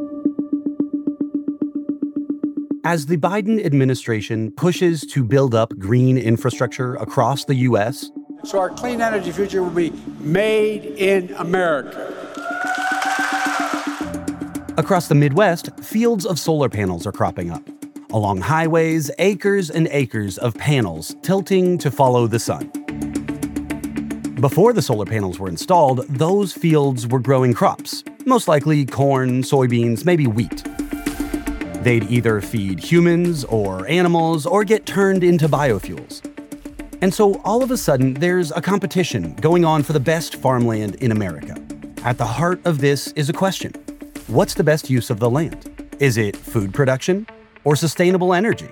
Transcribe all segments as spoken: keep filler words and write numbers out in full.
As the Biden administration pushes to build up green infrastructure across the U S, so our clean energy future will be made in America. Across the Midwest, fields of solar panels are cropping up. Along highways, acres and acres of panels tilting to follow the sun. Before the solar panels were installed, those fields were growing crops, most likely corn, soybeans, maybe wheat. They'd either feed humans or animals or get turned into biofuels. And so all of a sudden, there's a competition going on for the best farmland in America. At the heart of this is a question. What's the best use of the land? Is it food production or sustainable energy?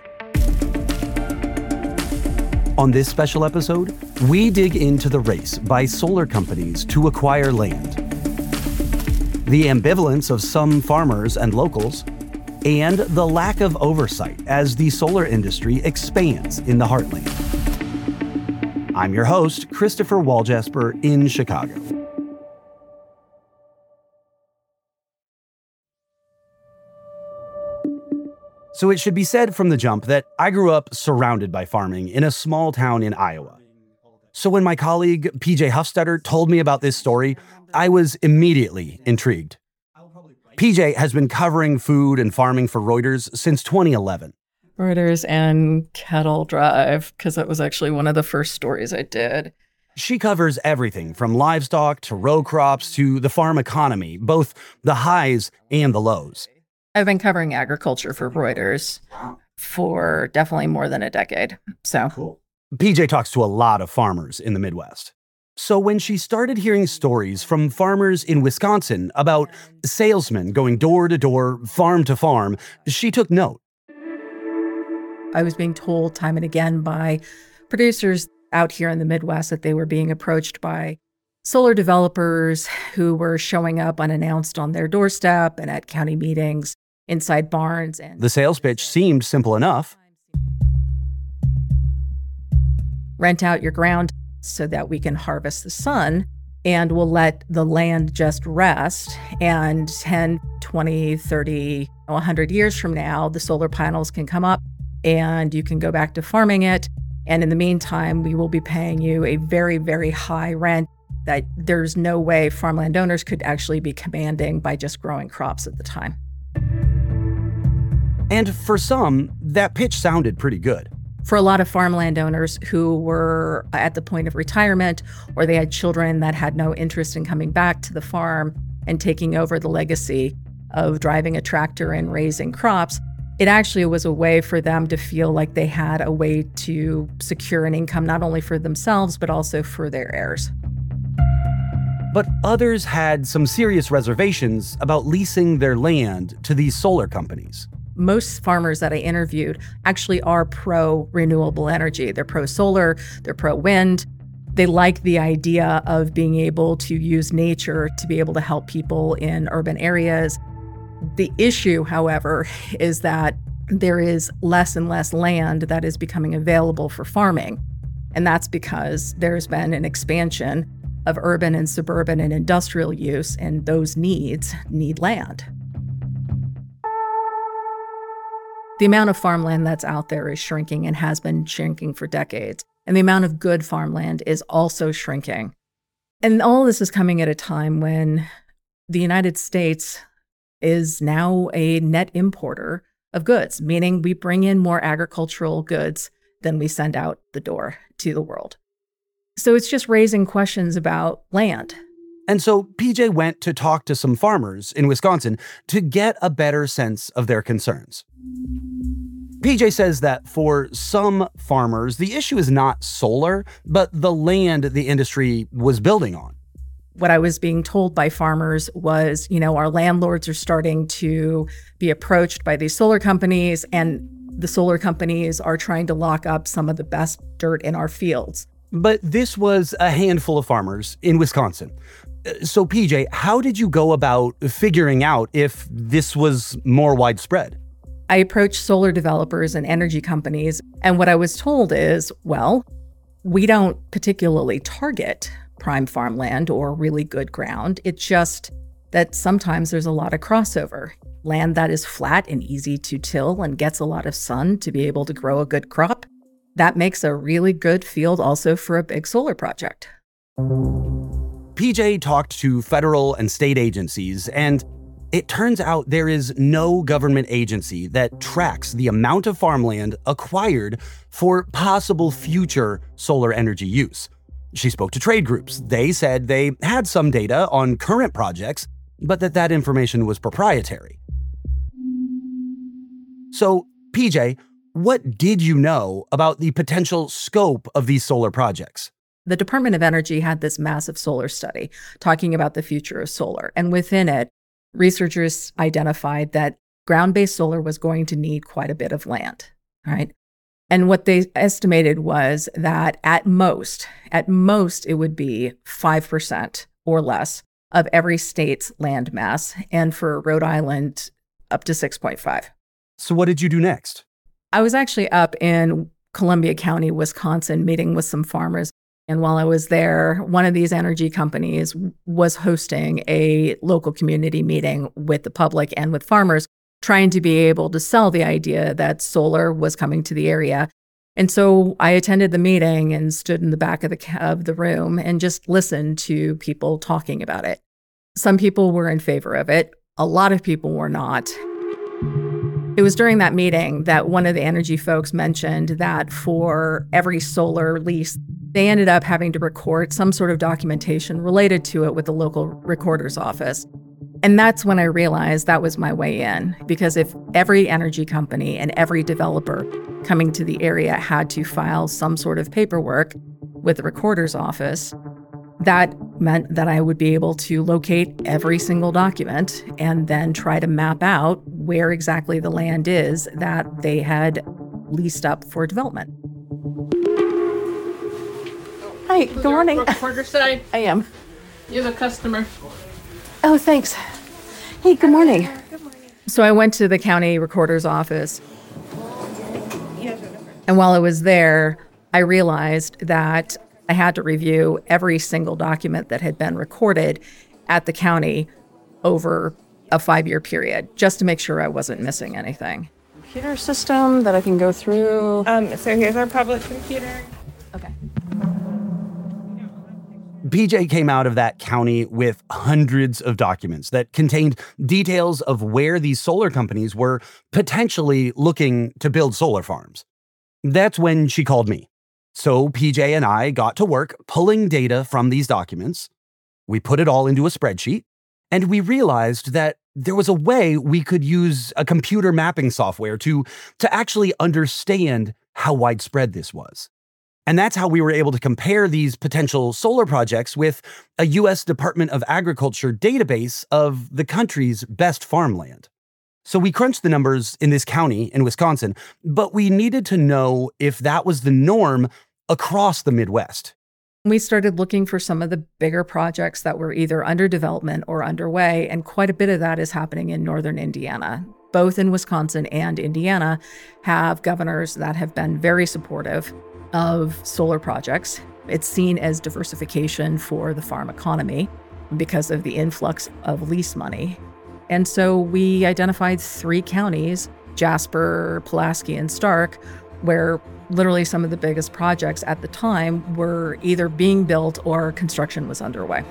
On this special episode, we dig into the race by solar companies to acquire land, the ambivalence of some farmers and locals, and the lack of oversight as the solar industry expands in the heartland. I'm your host, Christopher Walljasper in Chicago. So it should be said from the jump that I grew up surrounded by farming in a small town in Iowa. So when my colleague P J Huffstetter told me about this story, I was immediately intrigued. P J has been covering food and farming for Reuters since twenty eleven. Reuters and Kettle Drive, because that was actually one of the first stories I did. She covers everything from livestock to row crops to the farm economy, both the highs and the lows. I've been covering agriculture for Reuters for definitely more than a decade. So cool. P J talks to a lot of farmers in the Midwest. So when she started hearing stories from farmers in Wisconsin about salesmen going door to door, farm to farm, she took note. I was being told time and again by producers out here in the Midwest that they were being approached by solar developers who were showing up unannounced on their doorstep and at county meetings, inside barns. And the sales pitch seemed simple enough. Rent out your ground so that we can harvest the sun, and we'll let the land just rest. And ten, twenty, thirty, one hundred years from now, the solar panels can come up and you can go back to farming it. And in the meantime, we will be paying you a very, very high rent that there's no way farmland owners could actually be commanding by just growing crops at the time. And for some, that pitch sounded pretty good. For a lot of farmland owners who were at the point of retirement, or they had children that had no interest in coming back to the farm and taking over the legacy of driving a tractor and raising crops, it actually was a way for them to feel like they had a way to secure an income not only for themselves, but also for their heirs. But others had some serious reservations about leasing their land to these solar companies. Most farmers that I interviewed actually are pro-renewable energy. They're pro-solar, they're pro-wind. They like the idea of being able to use nature to be able to help people in urban areas. The issue, however, is that there is less and less land that is becoming available for farming. And that's because there's been an expansion of urban and suburban and industrial use, and those needs need land. The amount of farmland that's out there is shrinking and has been shrinking for decades. And the amount of good farmland is also shrinking. And all this is coming at a time when the United States is now a net importer of goods, meaning we bring in more agricultural goods than we send out the door to the world. So it's just raising questions about land. And so P J went to talk to some farmers in Wisconsin to get a better sense of their concerns. P J says that for some farmers, the issue is not solar, but the land the industry was building on. What I was being told by farmers was, you know, our landlords are starting to be approached by these solar companies, and the solar companies are trying to lock up some of the best dirt in our fields. But this was a handful of farmers in Wisconsin. So P J, how did you go about figuring out if this was more widespread? I approached solar developers and energy companies, and what I was told is, well, we don't particularly target prime farmland or really good ground. It just that sometimes there's a lot of crossover. Land that is flat and easy to till and gets a lot of sun to be able to grow a good crop, that makes a really good field also for a big solar project. P J talked to federal and state agencies, and it turns out there is no government agency that tracks the amount of farmland acquired for possible future solar energy use. She spoke to trade groups. They said they had some data on current projects, but that that information was proprietary. So, P J, what did you know about the potential scope of these solar projects? The Department of Energy had this massive solar study talking about the future of solar. And within it, researchers identified that ground-based solar was going to need quite a bit of land, right? And what they estimated was that at most, at most, it would be five percent or less of every state's land mass. And for Rhode Island, up to six point five. So what did you do next? I was actually up in Columbia County, Wisconsin, meeting with some farmers. And while I was there, one of these energy companies was hosting a local community meeting with the public and with farmers, trying to be able to sell the idea that solar was coming to the area. And so I attended the meeting and stood in the back of the of the room and just listened to people talking about it. Some people were in favor of it. A lot of people were not. It was during that meeting that one of the energy folks mentioned that for every solar lease, they ended up having to record some sort of documentation related to it with the local recorder's office. And that's when I realized that was my way in, because if every energy company and every developer coming to the area had to file some sort of paperwork with the recorder's office, that meant that I would be able to locate every single document and then try to map out where exactly the land is that they had leased up for development. Hi, good morning. Recorder side. I am. You're the customer. Oh, thanks. Hey, good morning. Good morning. So I went to the county recorder's office. And while I was there, I realized that I had to review every single document that had been recorded at the county over a five-year period, just to make sure I wasn't missing anything. Computer system that I can go through. Um, so here's our public computer. Okay. P J came out of that county with hundreds of documents that contained details of where these solar companies were potentially looking to build solar farms. That's when she called me. So P J and I got to work pulling data from these documents. We put it all into a spreadsheet, and we realized that there was a way we could use a computer mapping software to, to actually understand how widespread this was. And that's how we were able to compare these potential solar projects with a U S Department of Agriculture database of the country's best farmland. So we crunched the numbers in this county in Wisconsin, but we needed to know if that was the norm across the Midwest. We started looking for some of the bigger projects that were either under development or underway, and quite a bit of that is happening in northern Indiana. Both in Wisconsin and Indiana have governors that have been very supportive of solar projects. It's seen as diversification for the farm economy because of the influx of lease money. And so we identified three counties, Jasper, Pulaski, and Stark, where literally some of the biggest projects at the time were either being built or construction was underway.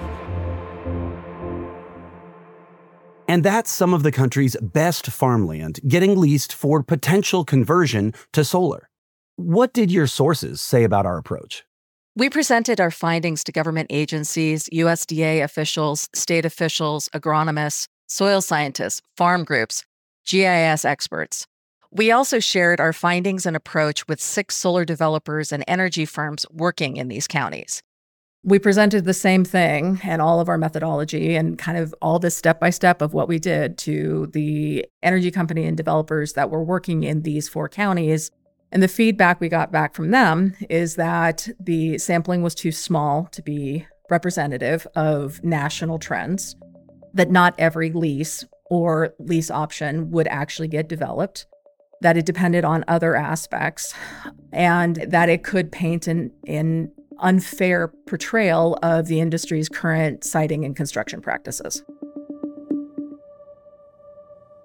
And that's some of the country's best farmland getting leased for potential conversion to solar. What did your sources say about our approach? We presented our findings to government agencies, U S D A officials, state officials, agronomists, soil scientists, farm groups, G I S experts. We also shared our findings and approach with six solar developers and energy firms working in these counties. We presented the same thing and all of our methodology and kind of all this step-by-step of what we did to the energy company and developers that were working in these four counties. And the feedback we got back from them is that the sampling was too small to be representative of national trends, that not every lease or lease option would actually get developed, that it depended on other aspects, and that it could paint an, an unfair portrayal of the industry's current siting and construction practices.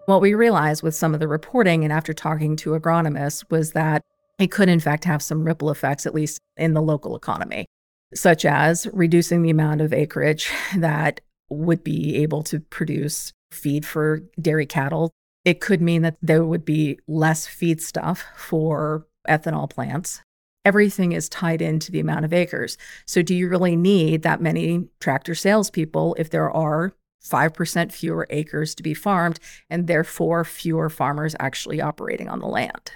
What we realized with some of the reporting and after talking to agronomists was that it could, in fact, have some ripple effects, at least in the local economy, such as reducing the amount of acreage that would be able to produce feed for dairy cattle. It could mean that there would be less feed stuff for ethanol plants. Everything is tied into the amount of acres. So do you really need that many tractor salespeople if there are five percent fewer acres to be farmed and therefore fewer farmers actually operating on the land?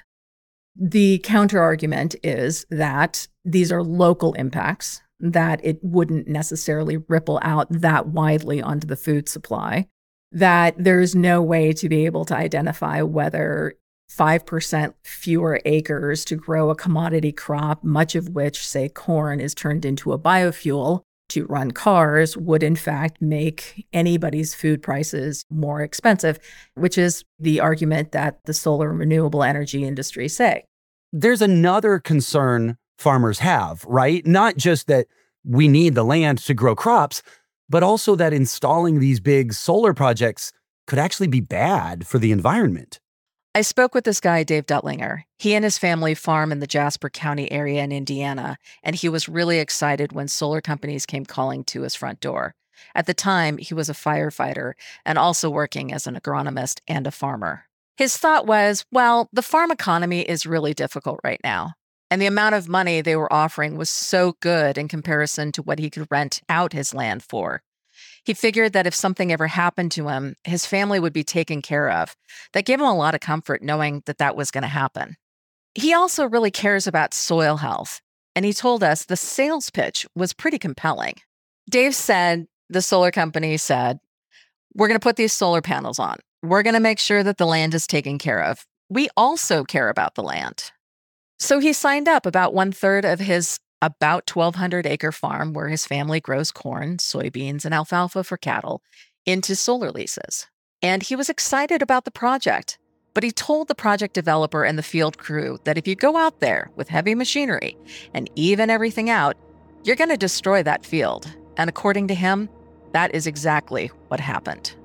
The counter argument is that these are local impacts, that it wouldn't necessarily ripple out that widely onto the food supply, that there's no way to be able to identify whether five percent fewer acres to grow a commodity crop, much of which, say, corn, is turned into a biofuel to run cars, would in fact make anybody's food prices more expensive, which is the argument that the solar and renewable energy industry say. There's another concern farmers have, right? Not just that we need the land to grow crops, but also that installing these big solar projects could actually be bad for the environment. I spoke with this guy, Dave Duttlinger. He and his family farm in the Jasper County area in Indiana, and he was really excited when solar companies came calling to his front door. At the time, he was a firefighter and also working as an agronomist and a farmer. His thought was, well, the farm economy is really difficult right now, and the amount of money they were offering was so good in comparison to what he could rent out his land for. He figured that if something ever happened to him, his family would be taken care of. That gave him a lot of comfort knowing that that was going to happen. He also really cares about soil health, and he told us the sales pitch was pretty compelling. Dave said, the solar company said, we're going to put these solar panels on. We're going to make sure that the land is taken care of. We also care about the land. So he signed up about one third of his about twelve hundred acre farm where his family grows corn, soybeans, and alfalfa for cattle into solar leases. And he was excited about the project, but he told the project developer and the field crew that if you go out there with heavy machinery and even everything out, you're going to destroy that field. And according to him, that is exactly what happened.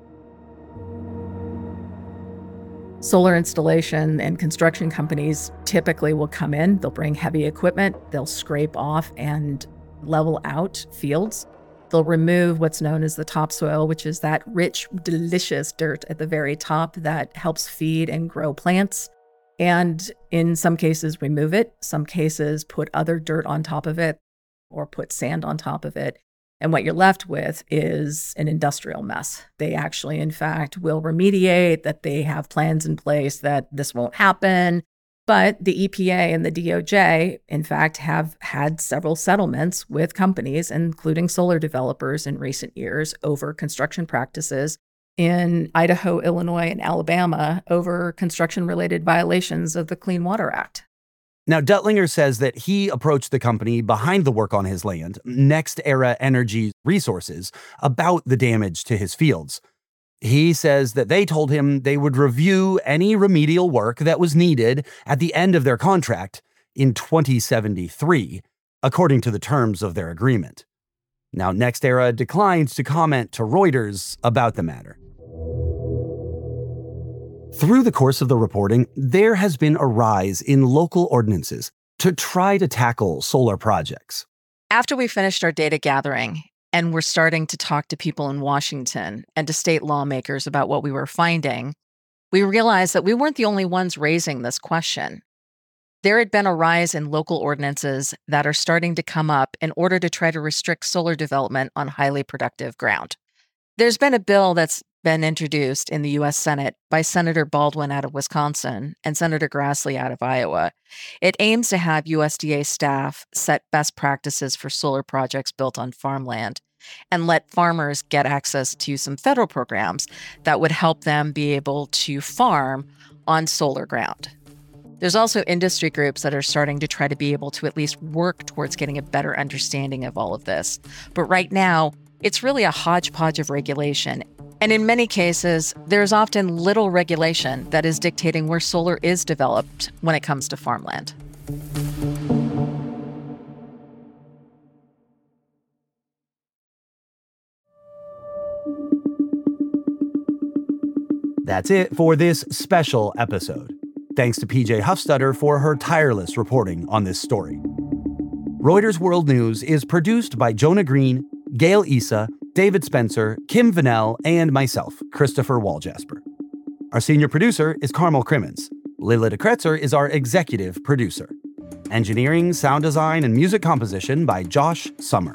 Solar installation and construction companies typically will come in, they'll bring heavy equipment, they'll scrape off and level out fields. They'll remove what's known as the topsoil, which is that rich, delicious dirt at the very top that helps feed and grow plants. And in some cases, remove it. Some cases, put other dirt on top of it or put sand on top of it. And what you're left with is an industrial mess. They actually, in fact, will remediate, that they have plans in place that this won't happen. But the E P A and the D O J, in fact, have had several settlements with companies, including solar developers in recent years, over construction practices in Idaho, Illinois, and Alabama over construction-related violations of the Clean Water Act. Now, Duttlinger says that he approached the company behind the work on his land, NextEra Energy Resources, about the damage to his fields. He says that they told him they would review any remedial work that was needed at the end of their contract in twenty seventy-three, according to the terms of their agreement. Now, NextEra declined to comment to Reuters about the matter. Through the course of the reporting, there has been a rise in local ordinances to try to tackle solar projects. After we finished our data gathering and we're starting to talk to people in Washington and to state lawmakers about what we were finding, we realized that we weren't the only ones raising this question. There had been a rise in local ordinances that are starting to come up in order to try to restrict solar development on highly productive ground. There's been a bill that's been introduced in the U S Senate by Senator Baldwin out of Wisconsin and Senator Grassley out of Iowa. It aims to have U S D A staff set best practices for solar projects built on farmland and let farmers get access to some federal programs that would help them be able to farm on solar ground. There's also industry groups that are starting to try to be able to at least work towards getting a better understanding of all of this. But right now, it's really a hodgepodge of regulation. And in many cases, there's often little regulation that is dictating where solar is developed when it comes to farmland. That's it for this special episode. Thanks to P J Huffstutter for her tireless reporting on this story. Reuters World News is produced by Jonah Green, Gail Issa, David Spencer, Kim Vanell, and myself, Christopher Walljasper. Our senior producer is Carmel Crimmins. Lila DeKretzer is our executive producer. Engineering, sound design, and music composition by Josh Summer.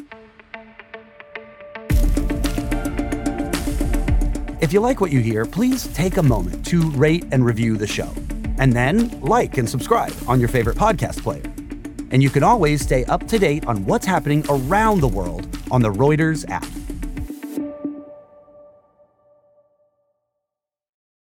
If you like what you hear, please take a moment to rate and review the show. And then like and subscribe on your favorite podcast player. And you can always stay up to date on what's happening around the world on the Reuters app.